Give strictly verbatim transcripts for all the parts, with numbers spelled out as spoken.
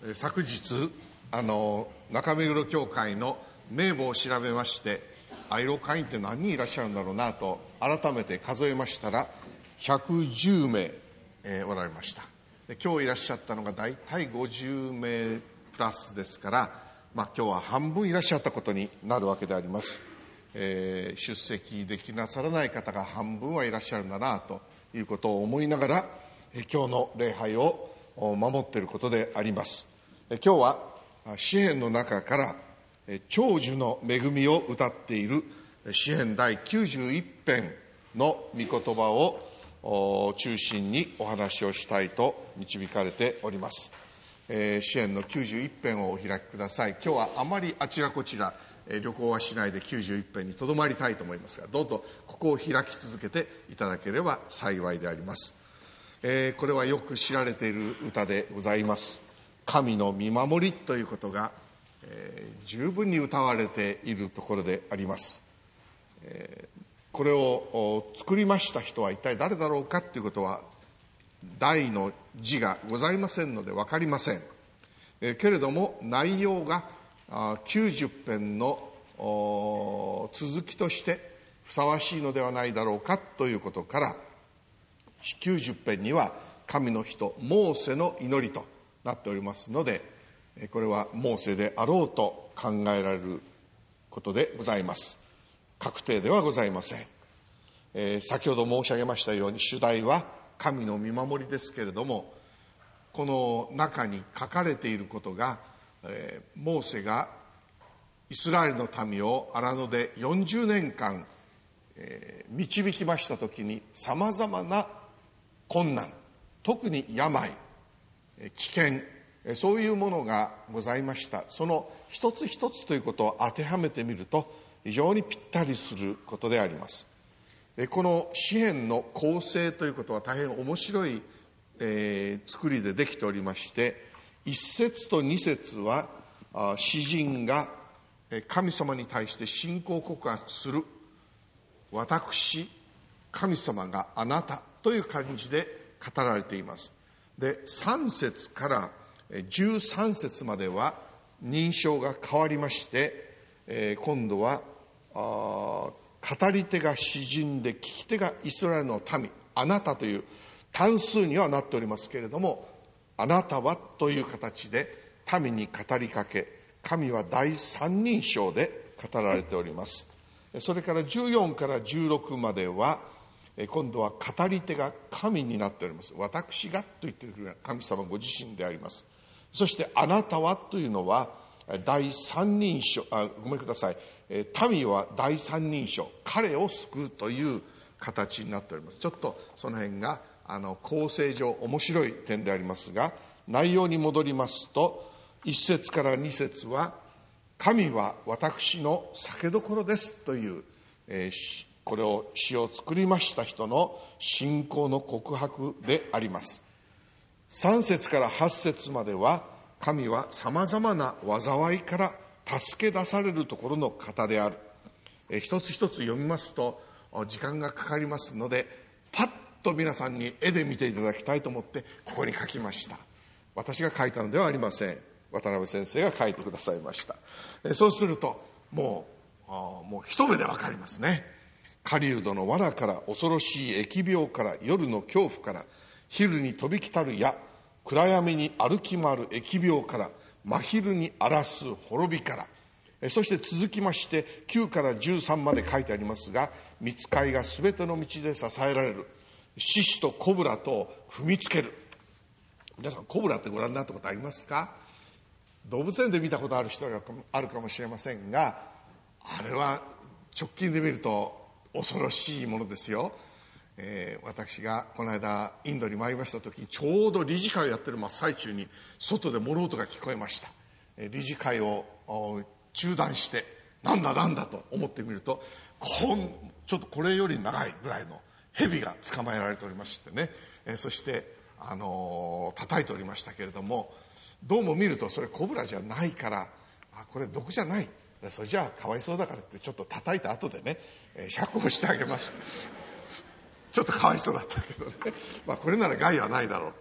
昨日あの中目黒教会の名簿を調べまして、愛老会員って何人いらっしゃるんだろうなと改めて数えましたらひゃくじゅうめい、えー、おられました。で今日いらっしゃったのが大体ごじゅうめいプラスですから、まあ、今日は半分いらっしゃったことになるわけであります。えー、出席できなさらない方が半分はいらっしゃるんだなということを思いながら、えー、今日の礼拝を守っていることであります。えー、今日は詩編の中から長寿の恵みを歌っている詩編第きゅうじゅういっぺんの御言葉を中心にお話をしたいと導かれております。えー、詩編のきゅうじゅういっぺんをお開きください。今日はあまりあちらこちら旅行はしないできゅうじゅういっぺんにとどまりたいと思いますが、どうぞここを開き続けていただければ幸いであります。えー、これはよく知られている歌でございます。神の見守りということが、えー、十分に歌われているところであります。えー、これを作りました人は一体誰だろうかということは題の字がございませんので分かりません。えー、けれども内容がきゅうじゅっぺんの続きとしてふさわしいのではないだろうかということから、きゅうじゅっぺんには神の人モーセの祈りとなっておりますので、これはモーセであろうと考えられることでございます。確定ではございません。えー、先ほど申し上げましたように主題は神の見守りですけれども、この中に書かれていることが、えー、モーセがイスラエルの民を荒野でよんじゅうねんかん、えー、導きましたときにさまざまな困難、特に病、危険、そういうものがございました。その一つ一つということを当てはめてみると非常にぴったりすることであります。この詩編の構成ということは大変面白い、えー、作りでできておりまして、一節と二節は詩人が神様に対して信仰告白する、私神様があなたという感じで語られています。でさん節からじゅうさん節までは認証が変わりまして、えー、今度はあ語り手が詩人で聞き手がイスラエルの民、あなたという単数にはなっておりますけれども、あなたはという形で民に語りかけ、神は第三人称で語られております。それからじゅうよんからじゅうろくまでは今度は語り手が神になっております。私がと言っている神様ご自身であります。そしてあなたはというのは第三人称、あ、ごめんください、民は第三人称、彼を救うという形になっております。ちょっとその辺があの構成上面白い点でありますが、内容に戻りますと、一節から二節は神は私の酒どころですという、えー、これを詩を作りました人の信仰の告白であります。三節から八節までは神はさまざまな災いから助け出されるところの方である。えー、一つ一つ読みますと時間がかかりますので、パッと皆さんに絵で見ていただきたいと思ってここに書きました。私が書いたのではありません。渡辺先生が書いてくださいました。えそうするともうもう一目でわかりますね。狩人の罠から、恐ろしい疫病から、夜の恐怖から、昼に飛び来たる矢、暗闇に歩き回る疫病から、真昼に荒らす滅びから、えそして続きましてきゅうからじゅうさんまで書いてありますが、御使いがすべての道で支えられる、獅子とコブラと踏みつける。皆さんコブラってご覧になったことありますか？動物園で見たことある人があるかもしれませんが、あれは直近で見ると恐ろしいものですよ。えー、私がこの間インドに参りました時に、ちょうど理事会をやってる真っ最中に外で物音が聞こえました。えー、理事会を中断してなんだなんだと思ってみると、こんちょっとこれより長いぐらいの蛇が捕まえられておりましてね、えー、そしてあのー、叩いておりましたけれども、どうも見るとそれコブラじゃないから、あこれ毒じゃない、それじゃあかわいそうだからってちょっと叩いた後でね、えー、釈放してあげました。ちょっとかわいそうだったけどね、まあこれなら害はないだろう。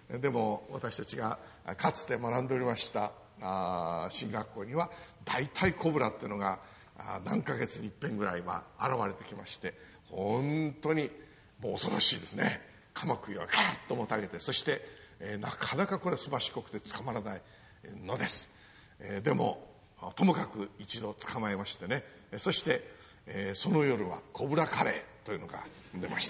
でも私たちがかつて学んでおりましたあ進学校には大体コブラっていうのがあ何ヶ月に一遍ぐらいは現れてきまして、本当にもう恐ろしいですね。カマキリがガーッともたげて、そして、えー、なかなかこれすばしこくて捕まらないのです、えー、でもともかく一度捕まえましてね、そして、えー、その夜はコブラカレーというのが出ました。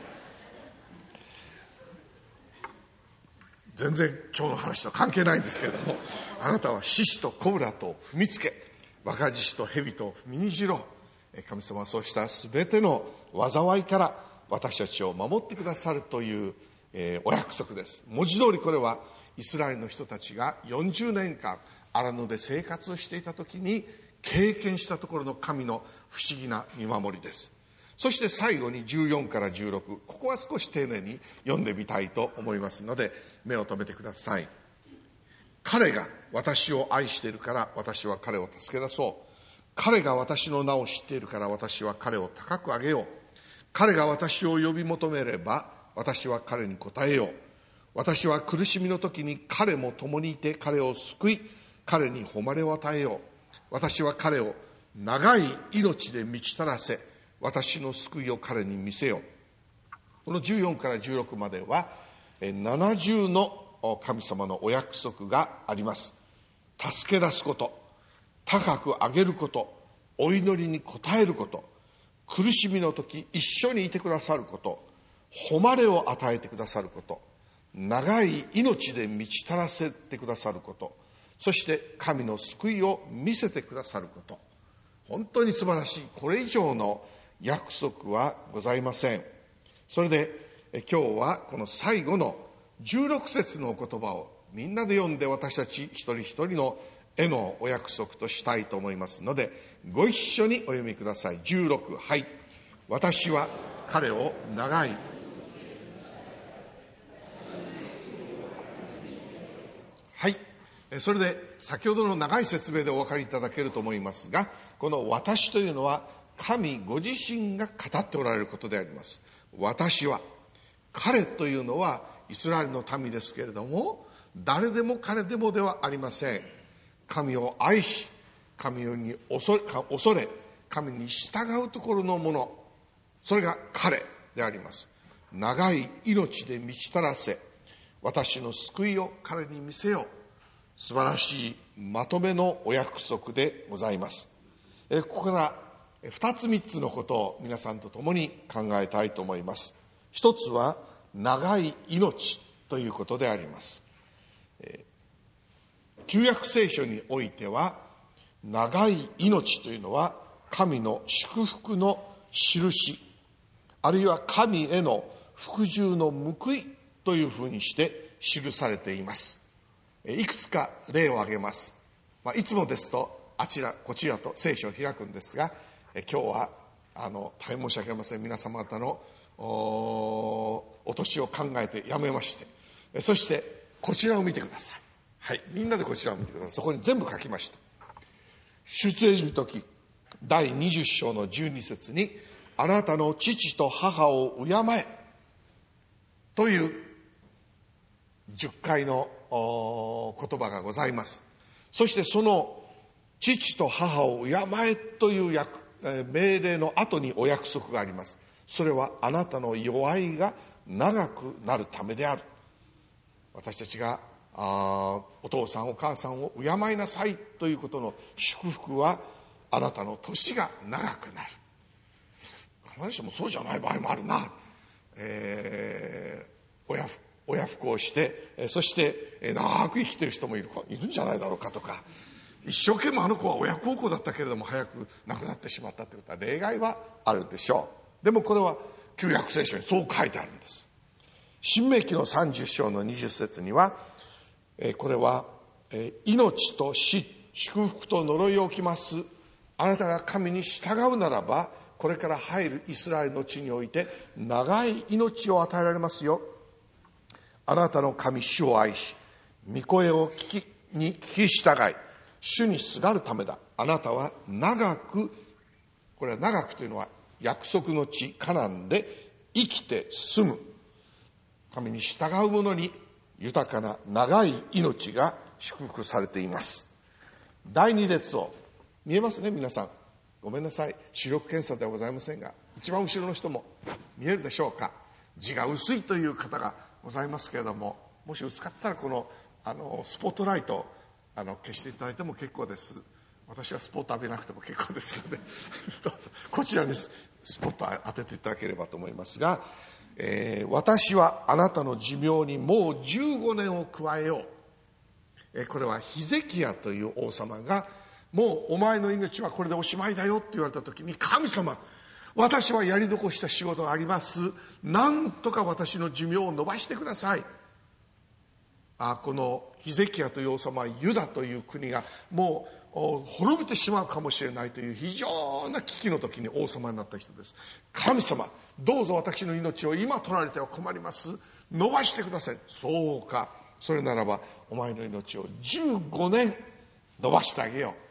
全然今日の話と関係ないんですけれども、あなたは獅子とコブラと踏みつけ、若獅子と蛇と踏みにじろう。神様はそうした全ての災いから私たちを守ってくださるという、えー、お約束です。文字通りこれはイスラエルの人たちがよんじゅうねんかん荒野で生活をしていた時に経験したところの神の不思議な見守りです。そして最後にじゅうよんからじゅうろく、ここは少し丁寧に読んでみたいと思いますので目を留めてください。彼が私を愛しているから私は彼を助け出そう。彼が私の名を知っているから私は彼を高く上げよう。彼が私を呼び求めれば私は彼に答えよう。私は苦しみの時に彼も共にいて彼を救い、彼に誉れを与えよう。私は彼を長い命で満ち足らせ、私の救いを彼に見せよう。このじゅうよんからじゅうろくまではななじゅうの神様のお約束があります。助け出すこと、高く上げること、お祈りに応えること、苦しみの時一緒にいてくださること、誉れを与えてくださること、長い命で満ち足らせてくださること、そして神の救いを見せてくださること。本当に素晴らしい、これ以上の約束はございません。それで今日はこの最後のじゅうろく節のお言葉をみんなで読んで私たち一人一人の絵のお約束としたいと思いますのでご一緒にお読みください。じゅうろく、はい。私は彼を長いはい。それで先ほどの長い説明でお分かりいただけると思いますが、この私というのは神ご自身が語っておられることであります。私は、彼というのはイスラエルの民ですけれども、誰でも彼でもではありません。神を愛し、神に恐れ、恐れ神に従うところのもの、それが彼であります。長い命で満ち足らせ、私の救いを彼に見せよう。素晴らしいまとめのお約束でございます。えここから二つ三つのことを皆さんと共に考えたいと思います。一つは長い命ということであります。え旧約聖書においては長い命というのは神の祝福の印、あるいは神への服従の報いというふうにして記されています。いくつか例を挙げます。まあ、いつもですとあちらこちらと聖書を開くんですが、え今日はあの大変申し訳ありません。皆様方の お, お年を考えてやめまして、そしてこちらを見てください。はい、みんなでこちらを見てください。そこに全部書きました。出エジプト記だいにじゅっ章のじゅうに節に、あなたの父と母を敬えというじゅっかいの言葉がございます。そしてその父と母を敬えという約命令の後にお約束があります。それはあなたの弱いが長くなるためである。私たちがあお父さんお母さんを敬いなさいということの祝福は、あなたの年が長くなる。必ずしもそうじゃない場合もあるな、えー、親親不孝して、そして長く生きてる人もいるかいるんじゃないだろうかとか、一生懸命あの子は親孝行だったけれども早く亡くなってしまったということは例外はあるでしょう。でもこれは旧約聖書にそう書いてあるんです。申命記のさんじゅっ章のにじゅっ節には、これは命と死、祝福と呪いを置きます。あなたが神に従うならば、これから入るイスラエルの地において長い命を与えられますよ。あなたの神主を愛し、御声を聞きに聞き従い、主にすがるためだ。あなたは長く、これは長くというのは約束の地カナンで生きて住む。神に従う者に豊かな長い命が祝福されています。第二列を見えますね、皆さん。ごめんなさい、視力検査ではございませんが、一番後ろの人も見えるでしょうか。字が薄いという方がございますけれども、もし薄かったらこのあのスポットライトをあの消していただいても結構です。私はスポット浴びなくても結構ですのでどうぞこちらにスポットを当てていただければと思いますが、えー、私はあなたの寿命にもうじゅうごねんを加えよう。えー、これはヒゼキヤという王様が、もうお前の命はこれでおしまいだよって言われた時に、神様、私はやり残した仕事があります。なんとか私の寿命を延ばしてください。あこのヒゼキヤという王様はユダという国がもう滅びてしまうかもしれないという非常な危機の時に王様になった人です。神様、どうぞ私の命を今取られては困ります。伸ばしてください。そうか、それならばお前の命をじゅうごねん伸ばしてあげよう。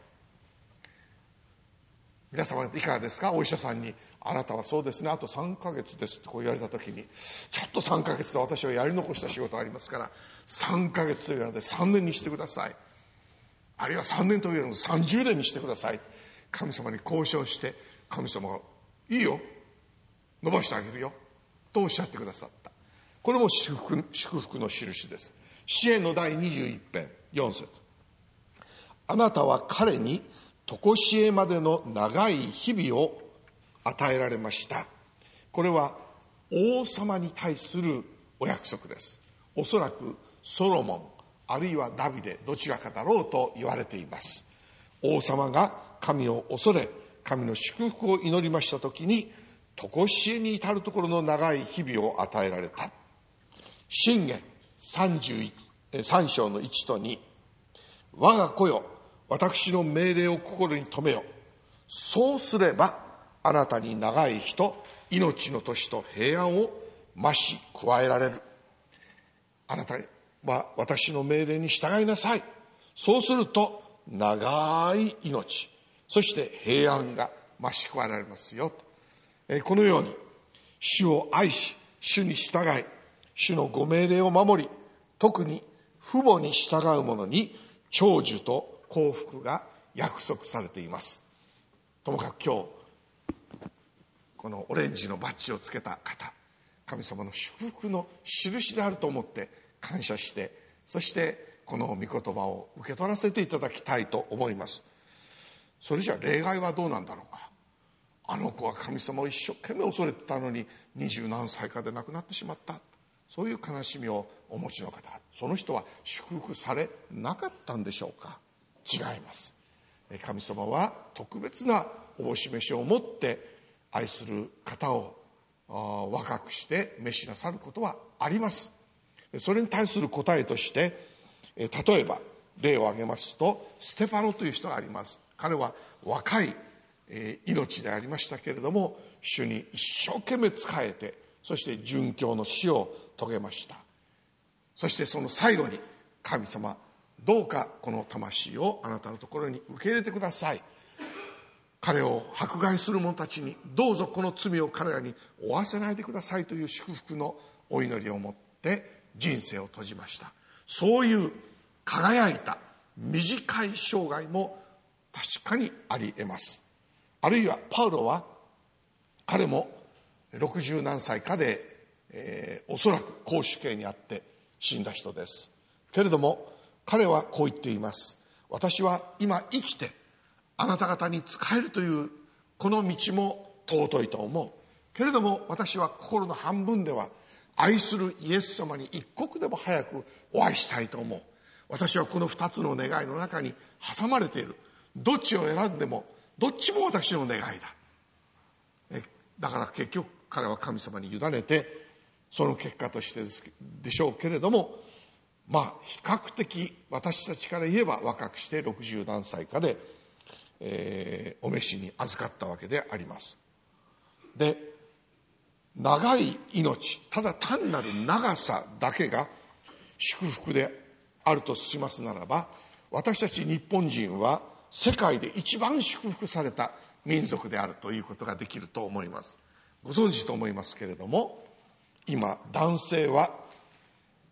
皆様いかがですか。お医者さんに、あなたはそうですね、あとさんかげつですってこう言われた時に、ちょっとさんかげつは私はやり残した仕事がありますから、さんかげつというのでさんねんにしてください。あるいはさんねんというのでさんじゅうねんにしてください。神様に交渉して、神様がいいよ、伸ばしてあげるよとおっしゃってくださった。これも祝福、祝福の印です。詩編の第にじゅういち編よん節。あなたは彼に常しえまでの長い日々を与えられました。これは王様に対するお約束です。おそらくソロモンあるいはダビデどちらかだろうと言われています。王様が神を恐れ神の祝福を祈りましたときに、常しえに至るところの長い日々を与えられた。箴言さんじゅうさん章のいちとに、我が子よ、私の命令を心に留めよ。そうすればあなたに長い日と命の年と平安を増し加えられる。あなたは私の命令に従いなさい。そうすると長い命、そして平安が増し加えられますよ。このように主を愛し、主に従い、主のご命令を守り、特に父母に従う者に長寿と幸福が約束されています。ともかく今日このオレンジのバッジをつけた方、神様の祝福の印であると思って感謝して、そしてこの御言葉を受け取らせていただきたいと思います。それじゃ例外はどうなんだろうか。あの子は神様を一生懸命恐れてたのに二十何歳かで亡くなってしまった、そういう悲しみをお持ちの方、その人は祝福されなかったんでしょうか。違います。神様は特別なおぼし召を持って愛する方を若くして召しなさることはあります。それに対する答えとして、例えば例を挙げますと、ステファノという人があります。彼は若い命でありましたけれども、主に一生懸命仕えて、そして殉教の死を遂げました。そしてその最後に、神様どうかこの魂をあなたのところに受け入れてください。彼を迫害する者たちにどうぞこの罪を彼らに負わせないでくださいという祝福のお祈りを持って人生を閉じました。そういう輝いた短い生涯も確かにあり得ます。あるいはパウロは、彼も六十何歳かで、えー、おそらく絞首刑にあって死んだ人です。けれども彼はこう言っています。私は今生きてあなた方に仕えるというこの道も尊いと思うけれども、私は心の半分では愛するイエス様に一刻でも早くお会いしたいと思う。私はこの二つの願いの中に挟まれている。どっちを選んでもどっちも私の願いだ。えだから結局彼は神様に委ねて、その結果としてでしょうけれども、まあ比較的私たちから言えば若くして六十何歳かで、えー、お召しに預かったわけであります。で、長い命、ただ単なる長さだけが祝福であるとしますならば、私たち日本人は世界で一番祝福された民族であるということができると思います。ご存知と思いますけれども、今男性は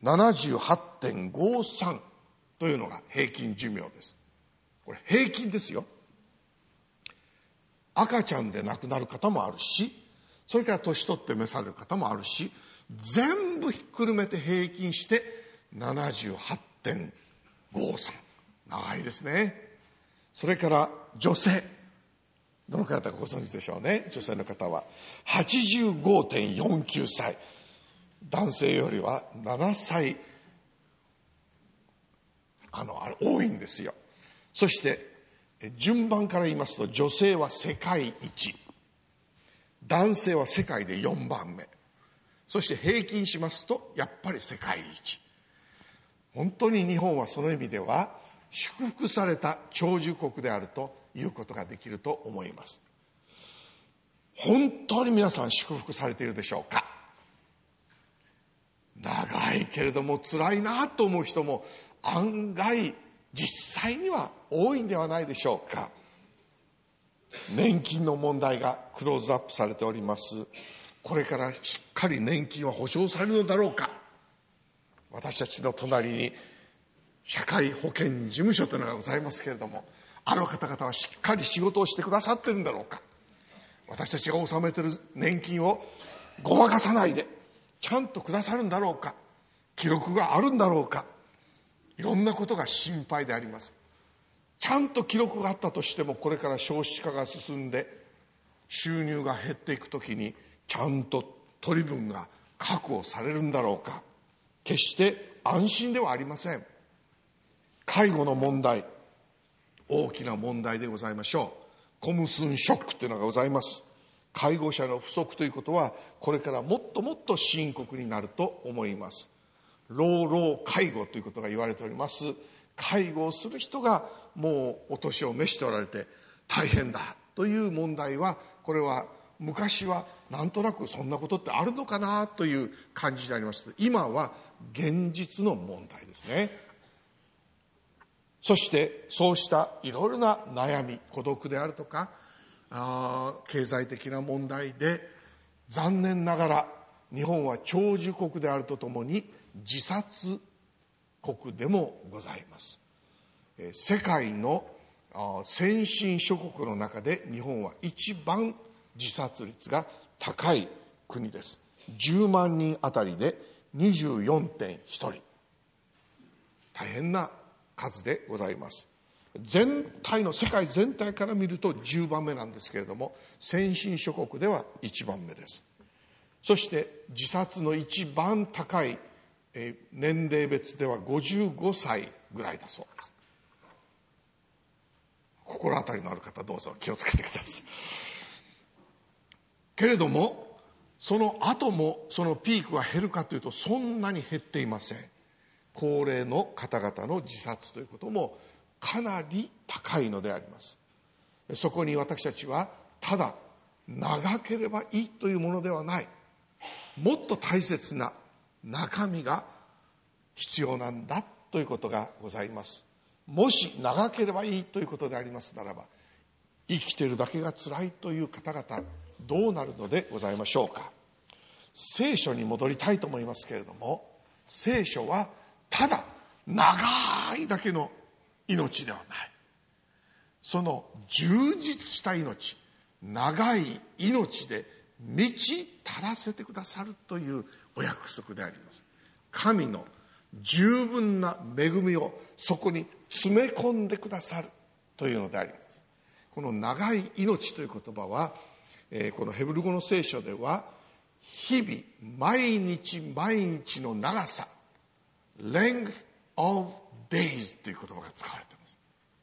ななじゅうはちてんごさん というのが平均寿命です。これ平均ですよ。赤ちゃんで亡くなる方もあるし、それから年取って召される方もあるし、全部ひっくるめて平均して ななじゅうはちてんごさん。長いですね。それから女性。どの方かご存知でしょうね。女性の方は はちじゅうごてんよんきゅうさい。男性よりはななさい、あの、あれ多いんですよ。そして、順番から言いますと、女性は世界一。男性は世界でよんばんめ。そして平均しますと、やっぱり世界一。本当に日本はその意味では、祝福された長寿国であるということができると思います。本当に皆さん祝福されているでしょうか。長いけれども辛いなと思う人も案外実際には多いんではないでしょうか。年金の問題がクローズアップされております。これからしっかり年金は保障されるのだろうか。私たちの隣に社会保険事務所というのがございますけれども、あの方々はしっかり仕事をしてくださってるんだろうか。私たちが納めている年金をごまかさないでちゃんとくださるんだろうか。記録があるんだろうか。いろんなことが心配であります。ちゃんと記録があったとしても、これから少子化が進んで収入が減っていくときにちゃんと取り分が確保されるんだろうか。決して安心ではありません。介護の問題、大きな問題でございましょう。コムスンショックというのがございます。介護者の不足ということはこれからもっともっと深刻になると思います。老老介護ということが言われております。介護をする人がもうお年を召しておられて大変だという問題は、これは昔はなんとなくそんなことってあるのかなという感じでありました。今は現実の問題ですね。そしてそうしたいろいろな悩み、孤独であるとかあ経済的な問題で、残念ながら日本は長寿国であるとともに自殺国でもございます。世界の先進諸国の中で日本は一番自殺率が高い国です。じゅうまんにんあたりで にじゅうよんてんひとり、大変な数でございます。全体の世界全体から見るとじゅうばんめなんですけれども、先進諸国ではいちばんめです。そして自殺の一番高い年齢別ではごじゅうごさいぐらいだそうです。心当たりのある方どうぞ気をつけてください。けれどもその後もそのピークが減るかというと、そんなに減っていません。高齢の方々の自殺ということもかなり高いのであります。そこに私たちはただ長ければいいというものではない、もっと大切な中身が必要なんだということがございます。もし長ければいいということでありますならば、生きているだけが辛いという方々どうなるのでございましょうか。聖書に戻りたいと思いますけれども、聖書はただ長いだけの命ではない、その充実した命、長い命で満ち足らせてくださるというお約束であります。神の十分な恵みをそこに詰め込んでくださるというのであります。この長い命という言葉は、えー、このヘブル語の聖書では日々毎日毎日の長さ、 length of days という言葉が使われています。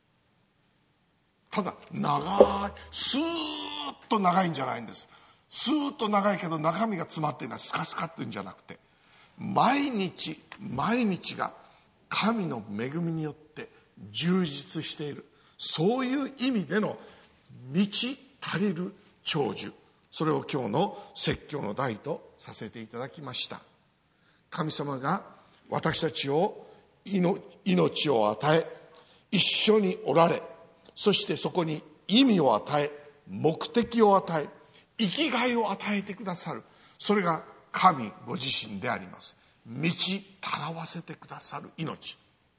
ただ長い、スーッと長いんじゃないんです。スーッと長いけど中身が詰まっていないスカスカっていうんじゃなくて、毎日毎日が神の恵みによって充実している、そういう意味での満ち足りる長寿、それを今日の説教の題とさせていただきました。神様が私たちを命を与え、一緒におられ、そしてそこに意味を与え、目的を与え、生きがいを与えてくださる、それが神ご自身であります。 満ちたらわせてくださる命。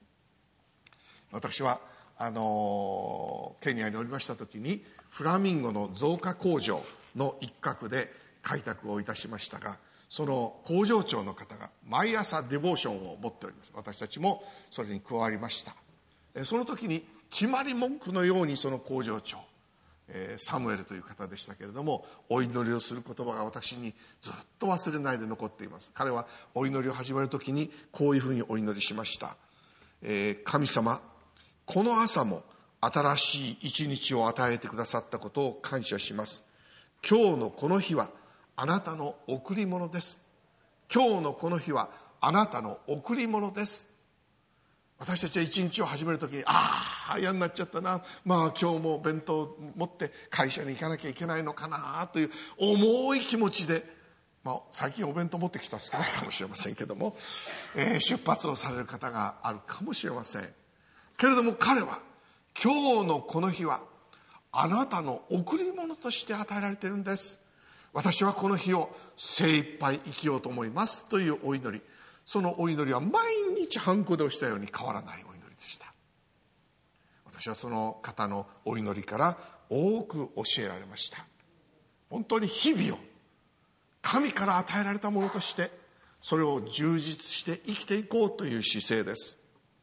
私はあのケニアにおりました時に、フラミンゴの増加工場の一角で開拓をいたしましたが、その工場長の方が毎朝デボーションを持っております。私たちもそれに加わりました。その時に決まり文句のように、その工場長、サムエルという方でしたけれども、お祈りをする言葉が私にずっと忘れないで残っています。彼はお祈りを始める時にこういうふうにお祈りしました。えー、神様、この朝も新しい一日を与えてくださったことを感謝します。今日のこの日はあなたの贈り物です。今日のこの日はあなたの贈り物です。私たちは一日を始めるときに、ああ嫌になっちゃったな、まあ今日も弁当を持って会社に行かなきゃいけないのかなという重い気持ちで、まあ、最近お弁当持ってきたら少ないかもしれませんけども、えー、出発をされる方があるかもしれませんけれども、彼は今日のこの日はあなたの贈り物として与えられているんです。私はこの日を精一杯生きようと思いますというお祈り。そのお祈りは毎日ハンコで押したように変わらないお祈りでした。私はその方のお祈りから多く教えられました。本当に日々を神から与えられたものとして、それを充実して生きていこうという姿勢です。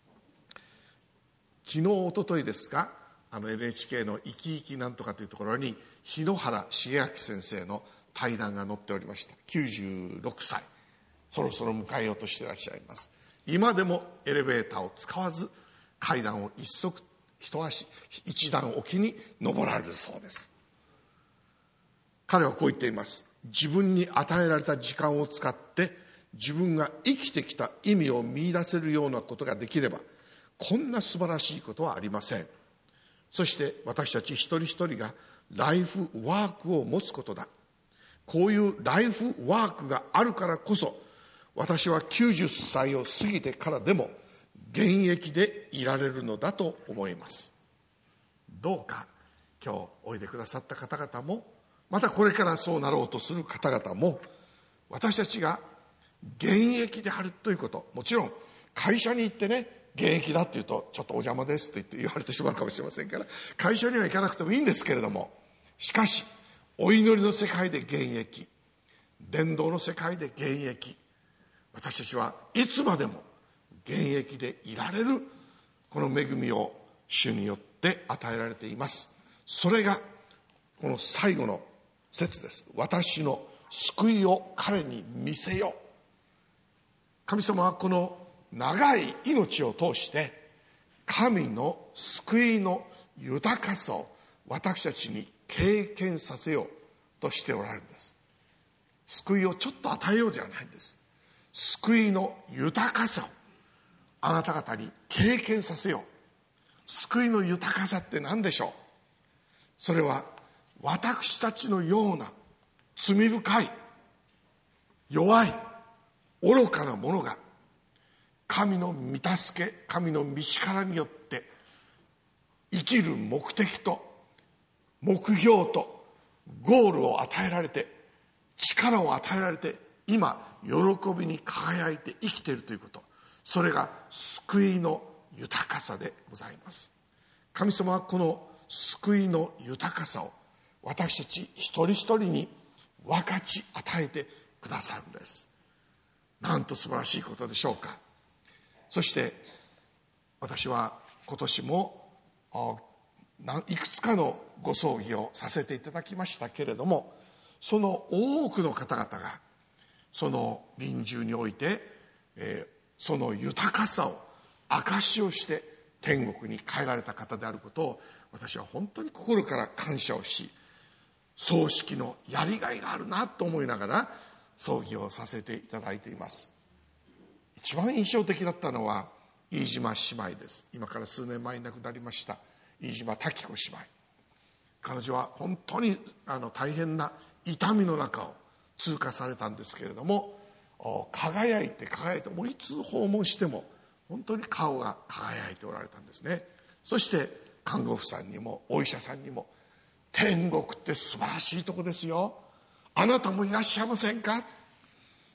昨日一昨日ですが、あの エヌエイチケー の生き生きなんとかというところに日野原茂明先生の対談が載っておりました。きゅうじゅうろくさい、そろそろ迎えようとしていらっしゃいます。今でもエレベーターを使わず階段を一足一足一段おきに登られるそうです。彼はこう言っています。自分に与えられた時間を使って自分が生きてきた意味を見出せるようなことができれば、こんな素晴らしいことはありません。そして私たち一人一人がライフワークを持つことだ。こういうライフワークがあるからこそ、私はきゅうじゅっさいを過ぎてからでも現役でいられるのだと思います。どうか今日おいでくださった方々も、またこれからそうなろうとする方々も、私たちが現役であるということ、もちろん会社に行ってね、現役だって言うとちょっとお邪魔ですと言って言われてしまうかもしれませんから、会社には行かなくてもいいんですけれども、しかしお祈りの世界で現役、伝道の世界で現役、私たちはいつまでも現役でいられるこの恵みを主によって与えられています。それがこの最後の節です。私の救いを彼に見せよ。神様はこの長い命を通して神の救いの豊かさを私たちに経験させようとしておられるんです。救いをちょっと与えようではないんです。救いの豊かさをあなた方に経験させよう。救いの豊かさって何でしょう。それは私たちのような罪深い、弱い、愚かなものが神の御助け、神の道からによって生きる目的と目標とゴールを与えられて、力を与えられて、今喜びに輝いて生きているということ、それが救いの豊かさでございます。神様はこの救いの豊かさを私たち一人一人に分かち与えてくださるんです。なんと素晴らしいことでしょうか。そして私は今年もいくつかのご葬儀をさせていただきましたけれども、その多くの方々がその臨終において、えー、その豊かさを証しをして天国に帰られた方であることを私は本当に心から感謝をし、葬式のやりがいがあるなと思いながら葬儀をさせていただいています。一番印象的だったのは飯島姉妹です。今から数年前に亡くなりました飯島滝子姉妹。彼女は本当にあの大変な痛みの中を通過されたんですけれども、輝いて輝いて、もういつ訪問しても本当に顔が輝いておられたんですね。そして看護婦さんにもお医者さんにも、天国って素晴らしいとこですよ、あなたもいらっしゃいませんか、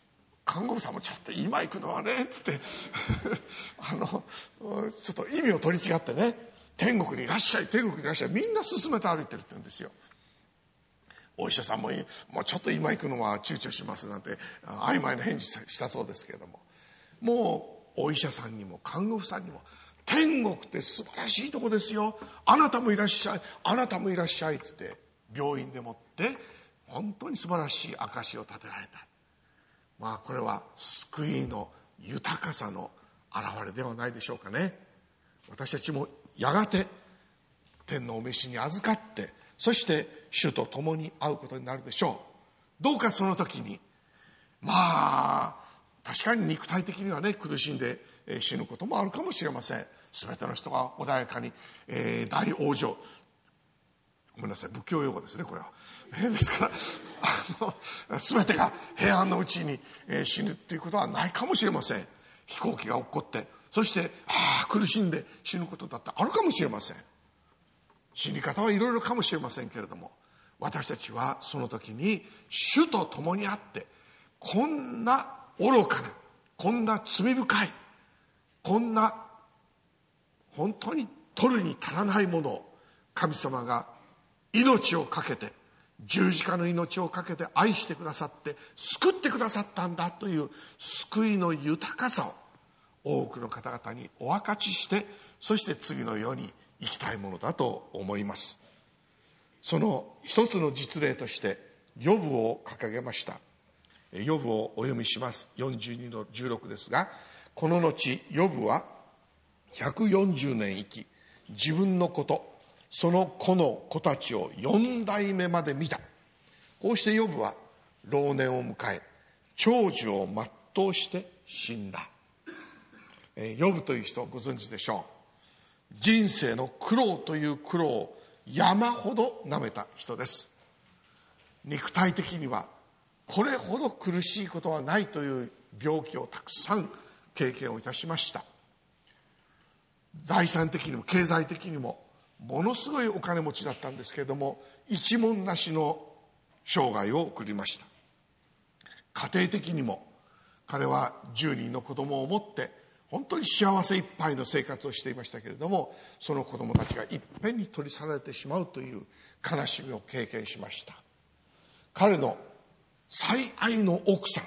看護婦さんもちょっと今行くのはねっつってあのちょっと意味を取り違ってね、天国にいらっしゃい天国にいらっしゃい、みんな進めて歩いてるって言うんですよ。お医者さんも、もうちょっと今行くのは躊躇しますなんて曖昧な返事したそうですけれども、もうお医者さんにも看護婦さんにも、天国って素晴らしいとこですよ、あなたもいらっしゃいあなたもいらっしゃいって言って病院でもって本当に素晴らしい証を立てられた。まあこれは救いの豊かさの表れではないでしょうかね。私たちもやがて天のお召しに預かって、そして主と共に会うことになるでしょう。どうかその時に、まあ確かに肉体的にはね苦しんで死ぬこともあるかもしれません。全ての人が穏やかに、えー、大往生、ごめんなさい仏教用語ですねこれは、えー、ですからあの全てが平安のうちに、えー、死ぬっていうことはないかもしれません。飛行機が落っこってそしてあ苦しんで死ぬことだってあるかもしれません。死に方はいろいろかもしれませんけれども、私たちはその時に主と共にあって、こんな愚かな、こんな罪深い、こんな本当に取るに足らないものを神様が命を懸けて、十字架の命を懸けて愛してくださって救ってくださったんだという救いの豊かさを多くの方々にお分かちして、そして次の世に生きたいものだと思います。その一つの実例としてヨブを掲げました。ヨブをお読みします。よんじゅうにのじゅうろくですが、この後ヨブはひゃくよんじゅうねん生き、自分の子とその子の子たちをよん代目まで見た。こうしてヨブは老年を迎え、長寿を全うして死んだ。ヨブという人をご存知でしょう。人生の苦労という苦労を山ほどなめた人です。肉体的にはこれほど苦しいことはないという病気をたくさん経験をいたしました。財産的にも経済的にもものすごいお金持ちだったんですけれども、一文なしの生涯を送りました。家庭的にも彼はじゅうにんの子供を持って本当に幸せいっぱいの生活をしていましたけれども、その子供たちがいっぺんに取り去られてしまうという悲しみを経験しました。彼の最愛の奥さ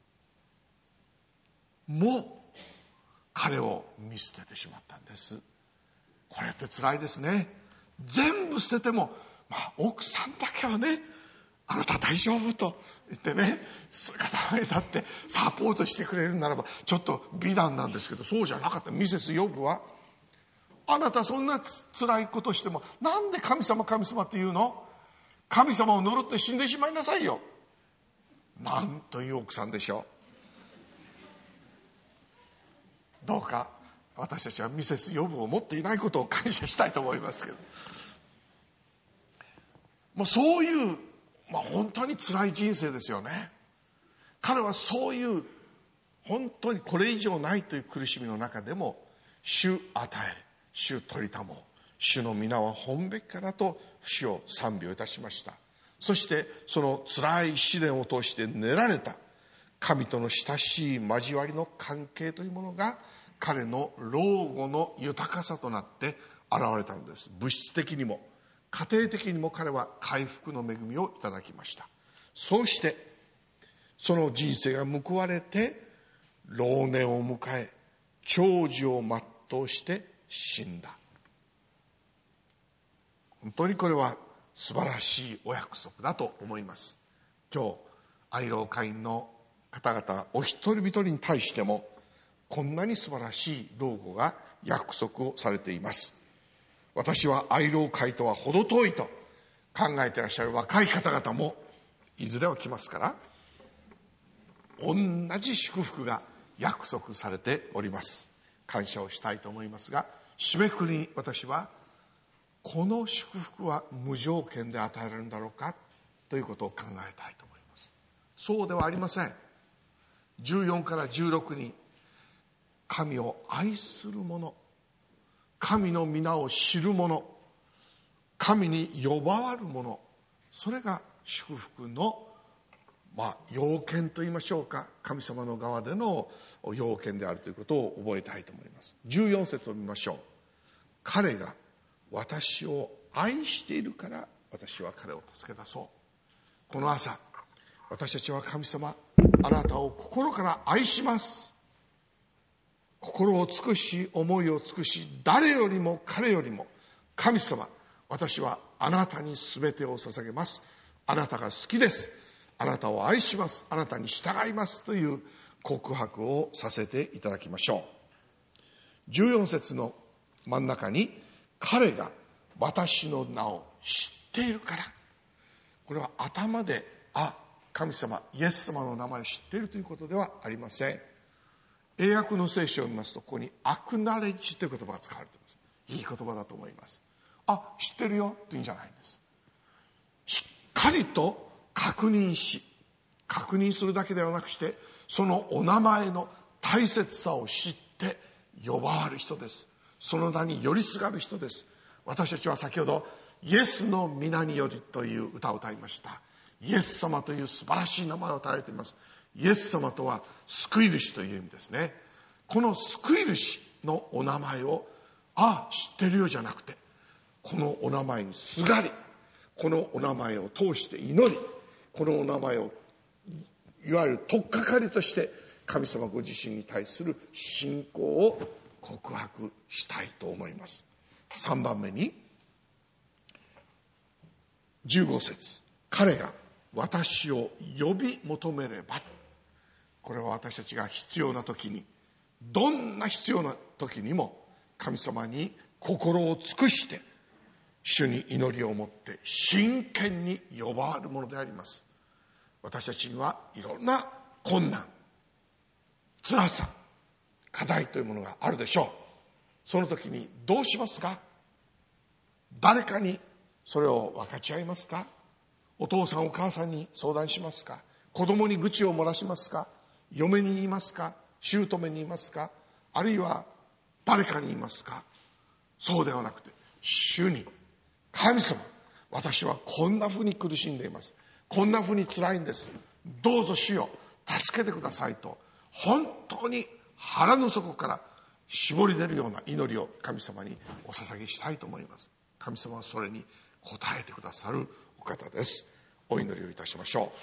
んも彼を見捨ててしまったんです。これって辛いですね。全部捨てても、まあ、奥さんだけはね、あなた大丈夫と言ってね、肩に立ってサポートしてくれるならばちょっと美談なんですけど、そうじゃなかった。ミセスヨブは、あなたそんなつ辛いことしてもなんで神様神様って言うの、神様を呪って死んでしまいなさいよ。なんという奥さんでしょう。どうか私たちはミセスヨブを持っていないことを感謝したいと思いますけど、もうそういうまあ、本当に辛い人生ですよね。彼はそういう本当にこれ以上ないという苦しみの中でも、主与え主取りたも主の皆は本べきからと主を賛美をいたしました。そしてその辛い試練を通して練られた神との親しい交わりの関係というものが彼の老後の豊かさとなって現れたのです。物質的にも家庭的にも彼は回復の恵みをいただきました。そうしてその人生が報われて老年を迎え長寿を全うして死んだ。本当にこれは素晴らしいお約束だと思います。今日愛老会員の方々お一人一人に対してもこんなに素晴らしい老後が約束をされています。私は愛老会とは程遠いと考えていらっしゃる若い方々もいずれは来ますから、同じ祝福が約束されております。感謝をしたいと思いますが、締めくくりに私はこの祝福は無条件で与えられるんだろうかということを考えたいと思います。そうではありません。じゅうよんからじゅうろくに神を愛する者、神の皆を知る者、神に呼ばわる者、それが祝福のまあ要件と言いましょうか、神様の側での要件であるということを覚えたいと思います。じゅうよん節を見ましょう。彼が私を愛しているから私は彼を助け出そう。この朝、私たちは神様、あなたを心から愛します。心を尽くし、思いを尽くし、誰よりも彼よりも、神様、私はあなたに全てを捧げます。あなたが好きです。あなたを愛します。あなたに従いますという告白をさせていただきましょう。じゅうよん節の真ん中に、彼が私の名を知っているから。これは頭で、あ、神様、イエス様の名前を知っているということではありません。英訳の聖書を見ますと、ここにアクナレッジという言葉が使われています。いい言葉だと思います。あ、知ってるよというんじゃないんです。しっかりと確認し、確認するだけではなくして、そのお名前の大切さを知って呼ばわる人です。その名に寄りすがる人です。私たちは先ほどイエスの皆によりという歌を歌いました。イエス様という素晴らしい名前を与えられています。イエス様とは救い主という意味ですね。この救い主のお名前を、ああ知ってるよじゃなくて、このお名前にすがり、このお名前を通して祈り、このお名前をいわゆる取っかかりとして神様ご自身に対する信仰を告白したいと思います。さんばんめにじゅうご節、彼が私を呼び求めれば。これは私たちが必要な時に、どんな必要な時にも神様に心を尽くして主に祈りを持って真剣に呼ばわるものであります。私たちにはいろんな困難、辛さ、課題というものがあるでしょう。その時にどうしますか？誰かにそれを分かち合いますか？お父さんお母さんに相談しますか？子供に愚痴を漏らしますか？嫁に言いますか？姑に言いますか？あるいは誰かに言いますか？そうではなくて、主に、神様、私はこんなふうに苦しんでいます。こんなふうに辛いんです。どうぞ主よ、助けてくださいと、本当に腹の底から絞り出るような祈りを神様にお捧げしたいと思います。神様はそれに応えてくださるお方です。お祈りをいたしましょう。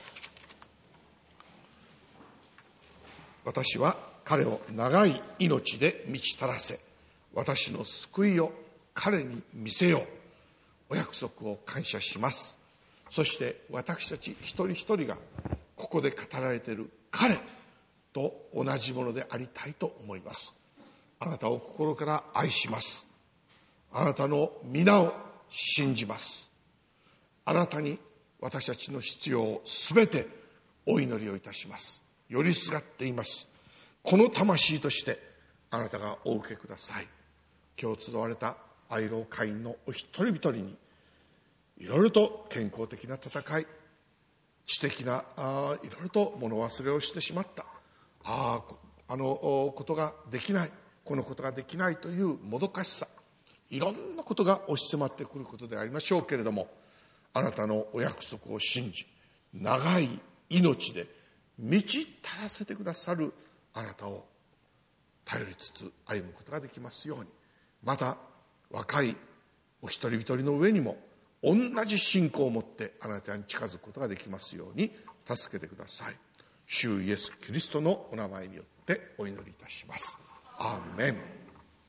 私は彼を長い命で満ち足らせ、私の救いを彼に見せよう。お約束を感謝します。そして私たち一人一人がここで語られている彼と同じものでありたいと思います。あなたを心から愛します。あなたの皆を信じます。あなたに私たちの必要をすべてお祈りをいたします。寄りすがっています。この魂としてあなたがお受けください。今日集われた愛老会員のお一人一人に、いろいろと健康的な戦い、知的なあいろいろと物忘れをしてしまった、ああのことができない、このことができないというもどかしさ、いろんなことが押し迫ってくることでありましょうけれども、あなたのお約束を信じ、長い命で満ち足らせてくださるあなたを頼りつつ歩むことができますように、また若いお一人一人の上にも同じ信仰を持ってあなたに近づくことができますように助けてください。主イエスキリストのお名前によってお祈りいたします。アーメン。